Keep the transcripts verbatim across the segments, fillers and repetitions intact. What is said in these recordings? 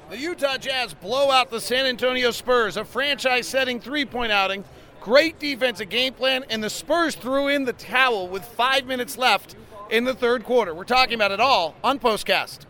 The Utah Jazz blow out the San Antonio Spurs, a franchise-setting three-point outing. Great defensive game plan, and the Spurs threw in the towel with five minutes left in the third quarter. We're talking about it all on Postcast.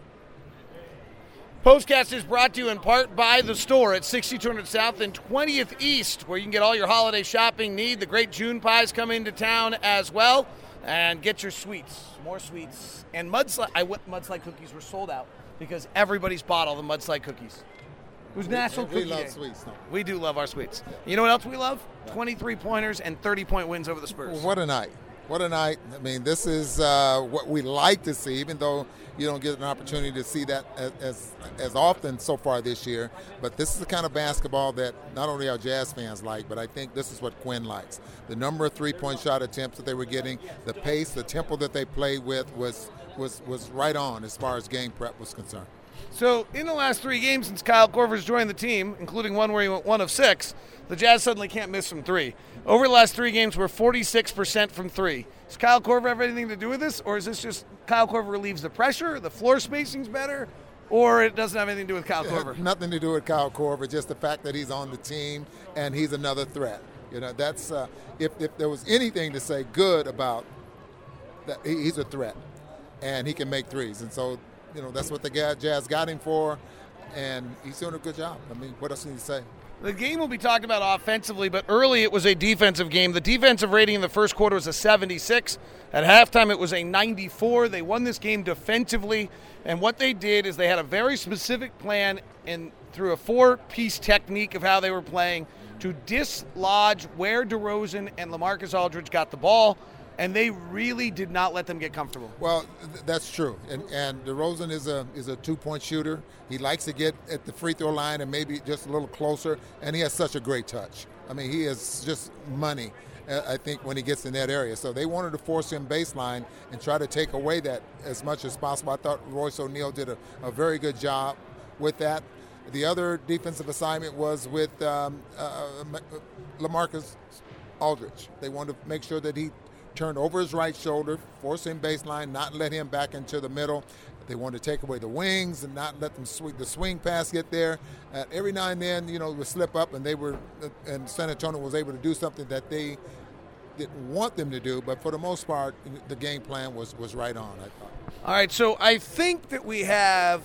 Postcast is brought to you in part by The Store at sixty-two hundred South and twentieth East, where you can get all your holiday shopping need. The great June pies come into town as well. And get your sweets, more sweets. And mudslide, I went, mudslide cookies were sold out because everybody's bought all the mudslide cookies. It was National Cookie Day. We love sweets. No. We do love our sweets. You know what else we love? twenty-three pointers and thirty-point wins over the Spurs. What a night. What a night. I mean, this is uh, what we like to see, even though you don't get an opportunity to see that as, as as often so far this year. But this is the kind of basketball that not only our Jazz fans like, but I think this is what Quinn likes. The number of three-point shot attempts that they were getting, the pace, the tempo that they played with was was was right on as far as game prep was concerned. So in the last three games since Kyle Korver's joined the team, including one where he went one of six, the Jazz suddenly can't miss from three. Over the last three games, we're forty-six percent from three. Does Kyle Korver have anything to do with this, or is this just Kyle Korver relieves the pressure, the floor spacing's better, or it doesn't have anything to do with Kyle Korver? Nothing to do with Kyle Korver, just the fact that he's on the team and he's another threat. You know, that's uh, if if there was anything to say good about that, he's a threat, and he can make threes, and so. You know, that's what the Jazz got him for, and he's doing a good job. I mean, what else can you say? The game will be talked about offensively, but early it was a defensive game. The defensive rating in the first quarter was a seventy-six. At halftime, it was a ninety-four. They won this game defensively, and what they did is they had a very specific plan and through a four-piece technique of how they were playing to dislodge where DeRozan and LaMarcus Aldridge got the ball. And they really did not let them get comfortable. Well, th- that's true. And and DeRozan is a is a two-point shooter. He likes to get at the free throw line and maybe just a little closer. And he has such a great touch. I mean, he is just money, uh, I think, when he gets in that area. So they wanted to force him baseline and try to take away that as much as possible. I thought Royce O'Neal did a, a very good job with that. The other defensive assignment was with um, uh, LaMarcus Aldridge. They wanted to make sure that he turned over his right shoulder, force him baseline, not let him back into the middle. They wanted to take away the wings and not let them swing, the swing pass get there. Uh, every now and then, you know, it would slip up, and they were, and San Antonio was able to do something that they didn't want them to do. But for the most part, the game plan was was right on, I thought. All right, so I think that we have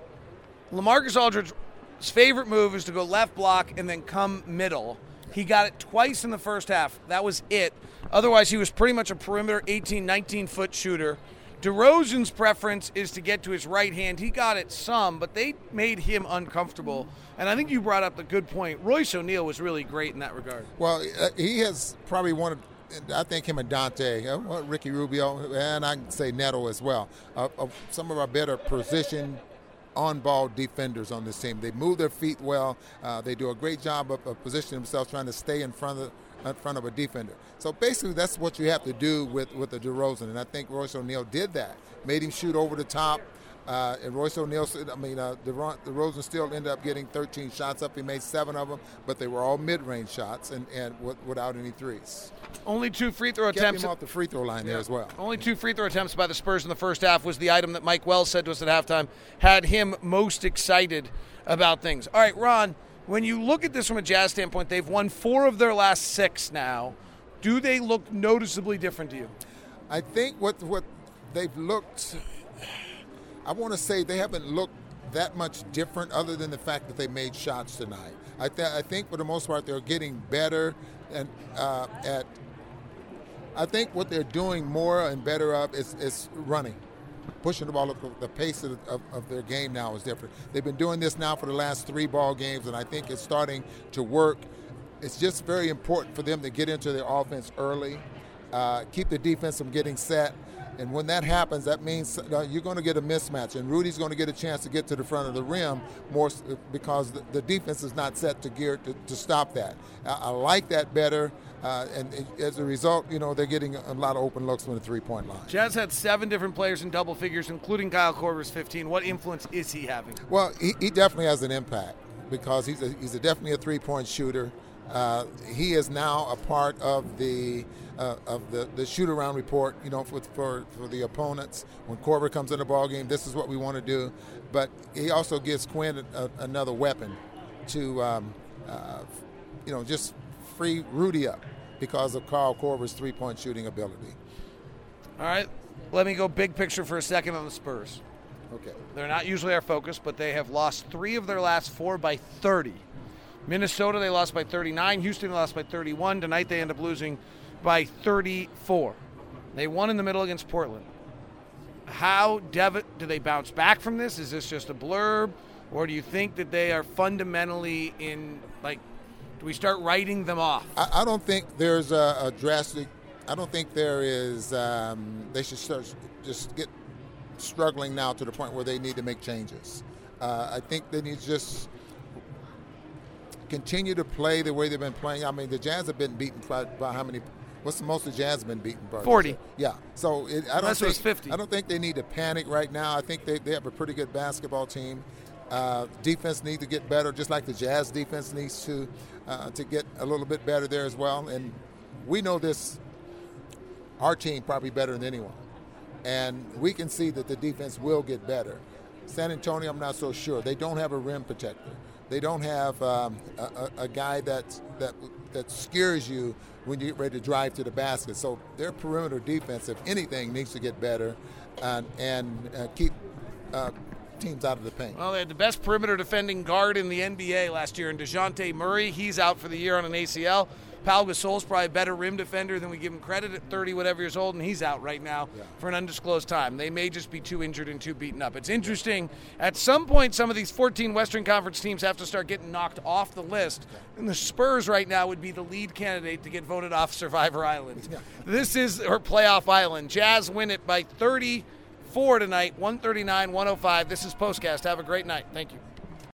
LaMarcus Aldridge's favorite move is to go left block and then come middle. He got it twice in the first half. That was it. Otherwise, he was pretty much a perimeter eighteen, nineteen-foot shooter. DeRozan's preference is to get to his right hand. He got it some, but they made him uncomfortable. And I think you brought up a good point. Royce O'Neal was really great in that regard. Well, uh, he has probably one of, I think him and Dante, uh, Ricky Rubio, and I can say Neto as well, uh, of some of our better position on-ball defenders on this team. They move their feet well. Uh, they do a great job of, of positioning themselves, trying to stay in front of in front of a defender. So basically, that's what you have to do with with the DeRozan, and I think Royce O'Neal did that. Made him shoot over the top. Uh, and Royce O'Neal, I mean, uh, DeRozan still ended up getting thirteen shots up. He made seven of them, but they were all mid-range shots and, and w- without any threes. Only two free throw Kept attempts. Him off the free throw line yeah. there as well. Only two free throw attempts by the Spurs in the first half was the item that Mike Wells said to us at halftime had him most excited about things. All right, Ron, when you look at this from a Jazz standpoint, they've won four of their last six now. Do they look noticeably different to you? I think what what they've looked, I want to say they haven't looked that much different other than the fact that they made shots tonight. I, th- I think for the most part they're getting better and uh, at, I think what they're doing more and better of is, is running. Pushing the ball up, the pace of, of, of their game now is different. They've been doing this now for the last three ball games, and I think it's starting to work. It's just very important for them to get into their offense early, uh, keep the defense from getting set, and when that happens, that means uh, you're going to get a mismatch, and Rudy's going to get a chance to get to the front of the rim more because the, the defense is not set to gear to, to stop that. I, I like that better. Uh, and it, as a result, you know, they're getting a lot of open looks from the three-point line. Jazz had seven different players in double figures, including Kyle Korver's fifteen. What influence is he having? Well, he, he definitely has an impact because he's a, he's a definitely a three-point shooter. Uh, he is now a part of the uh, of the, the shoot around report, you know, for, for for the opponents. When Korver comes in the ball game, this is what we want to do. But he also gives Quinn a, a, another weapon to, um, uh, you know, just free Rudy up because of Kyle Korver's three-point shooting ability. All right, let me go big picture for a second on the Spurs. Okay. They're not usually our focus, but they have lost three of their last four by thirty. Minnesota, they lost by thirty-nine. Houston, they lost by thirty-one. Tonight, they end up losing by thirty-four. They won in the middle against Portland. How dev- do they bounce back from this? Is this just a blurb? Or do you think that they are fundamentally in, like, do we start writing them off? I, I don't think there's a, a drastic, I don't think there is, um, they should start, just get struggling now to the point where they need to make changes. Uh, I think they need to just continue to play the way they've been playing. I mean, the Jazz have been beaten by, by how many? What's the most the Jazz have been beaten by? forty. Yeah. So it, I don't Unless it think was fifty. I don't think they need to panic right now. I think they, they have a pretty good basketball team. Uh, defense needs to get better, just like the Jazz defense needs to uh, to get a little bit better there as well. And we know this, our team probably better than anyone, and we can see that the defense will get better. San Antonio, I'm not so sure. They don't have a rim protector. They don't have um, a, a, a guy that that that scares you when you get ready to drive to the basket. So their perimeter defense, if anything, needs to get better and, and uh, keep uh, teams out of the paint. Well, they had the best perimeter defending guard in the N B A last year in DeJounte Murray. He's out for the year on an A C L. Pau Gasol's probably a better rim defender than we give him credit at thirty whatever years old, and he's out right now yeah. for an undisclosed time. They may just be too injured and too beaten up. It's interesting. At some point, some of these fourteen Western Conference teams have to start getting knocked off the list, and the Spurs right now would be the lead candidate to get voted off Survivor Island. Yeah. This is our playoff island. Jazz win it by thirty-four tonight, one thirty-nine one oh five. This is Postcast. Have a great night. Thank you.